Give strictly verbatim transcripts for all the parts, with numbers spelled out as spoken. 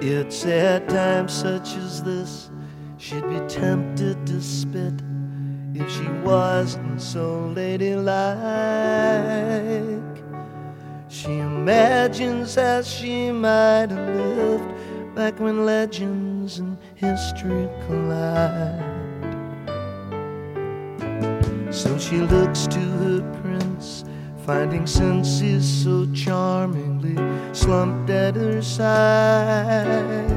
It's at times such as this she'd be tempted to spit if she wasn't so ladylike. She imagines as she might have lived back when legends and history collide. So she looks to her prince, finding senses so charmingly slumped at her side.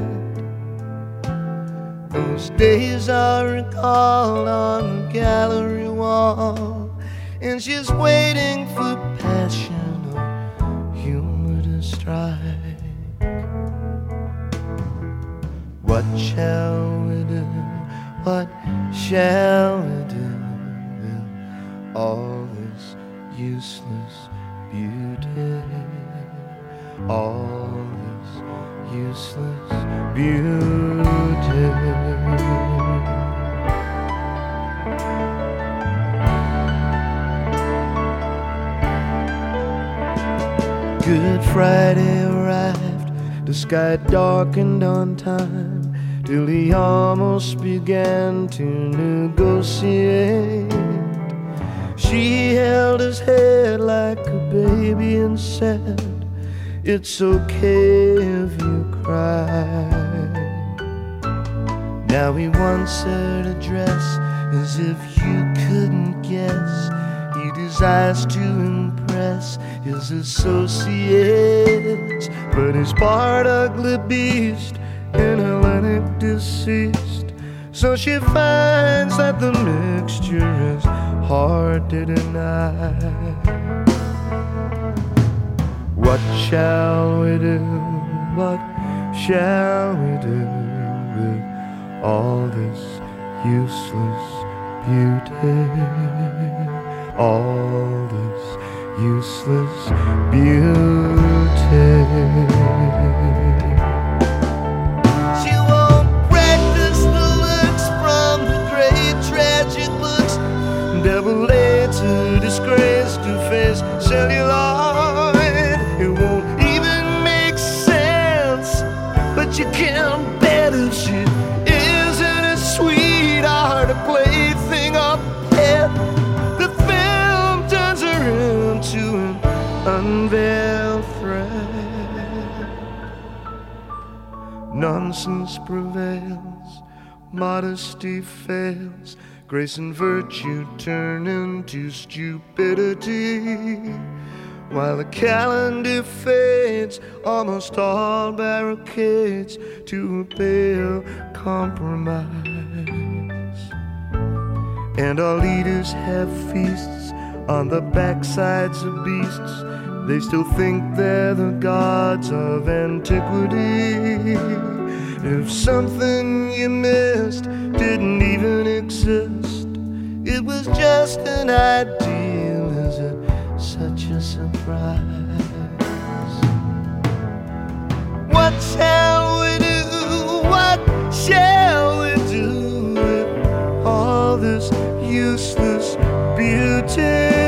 Those days are recalled on the gallery wall, and she's waiting for passion or humor to strike. What shall we do? What shall we do with all this useless beauty? All this useless beauty. Good Friday arrived, the sky darkened on time, till he almost began to negotiate. She held his head like a baby and said, "It's okay if you cry." Now he wants her to dress as if you couldn't guess. He desires to impress his associates, but he's part ugly beast and Hellenic deceased. So she finds that the mixture is hard to deny. What shall we do? What shall we do with all this useless beauty? All this useless beauty. She won't practice the looks from the great tragic books, devil laid to disgrace to face celluloid. It won't even make sense, but you can't bet if she isn't a sweetheart, a plaything, a pet. The film turns her into an unveiled threat. Nonsense prevails, modesty fails, grace and virtue turn into stupidity. While the calendar fades, almost all barricades to a pale compromise. And our leaders have feasts on the backsides of beasts. They still think they're the gods of antiquity. If something you missed didn't even exist, it was just an ideal. Is it such a surprise? What shall we do? What shall we do with all this useless beauty?